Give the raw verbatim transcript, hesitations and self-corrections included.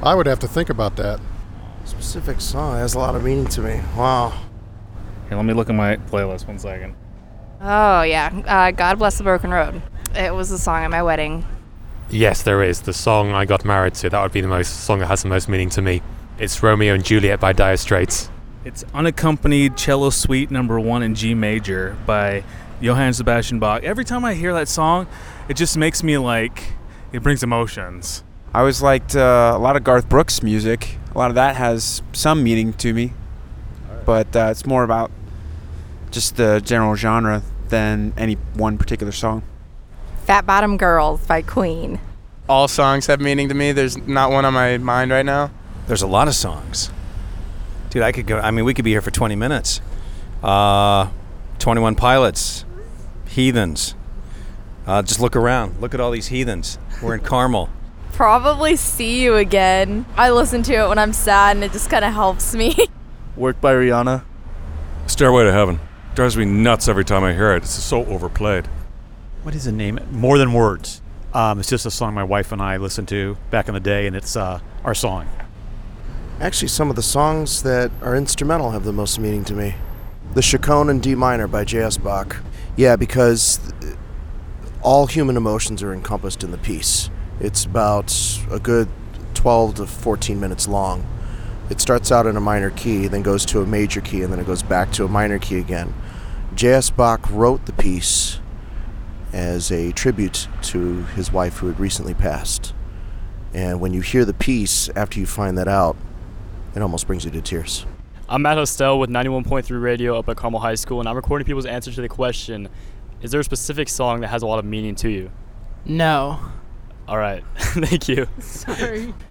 I would have to think about that. Specific song has a lot of meaning to me. Wow. Here, let me look at my playlist one second. Oh, yeah. Uh, God Bless the Broken Road. It was the song at my wedding. Yes, there is. The song I got married to, that would be the most song that has the most meaning to me. It's Romeo and Juliet by Dire Straits. It's Unaccompanied Cello Suite number one in G major by Johann Sebastian Bach. Every time I hear that song, it just makes me like, it brings emotions. I always liked uh, a lot of Garth Brooks music. A lot of that has some meaning to me, but uh, it's more about just the general genre than any one particular song. Fat Bottom Girls by Queen. All songs have meaning to me. There's not one on my mind right now. There's a lot of songs. Dude, I could go, I mean, we could be here for twenty minutes. Uh, twenty-one Pilots, Heathens. Uh, just look around. Look at all these heathens. We're in Carmel. Probably See You Again. I listen to it when I'm sad and it just kind of helps me. Work by Rihanna. Stairway to Heaven. Drives me nuts every time I hear it. It's so overplayed. What is the name? More Than Words. Um, it's just a song my wife and I listened to back in the day, and it's uh, our song. Actually, some of the songs that are instrumental have the most meaning to me. The Chaconne in D minor by J S Bach. Yeah, because all human emotions are encompassed in the piece. It's about a good twelve to fourteen minutes long. It starts out in a minor key, then goes to a major key, and then it goes back to a minor key again. J S Bach wrote the piece as a tribute to his wife who had recently passed. And when you hear the piece, after you find that out, it almost brings you to tears. I'm Matt Hostel with ninety-one point three Radio up at Carmel High School, and I'm recording people's answer to the question, is there a specific song that has a lot of meaning to you? No. All right. Thank you. Sorry.